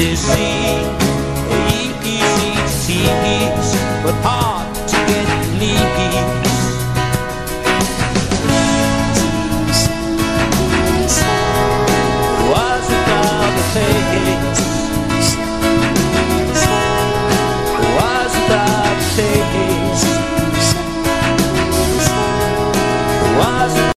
disease, easy to seize, but hard to get release. Was without the face, was without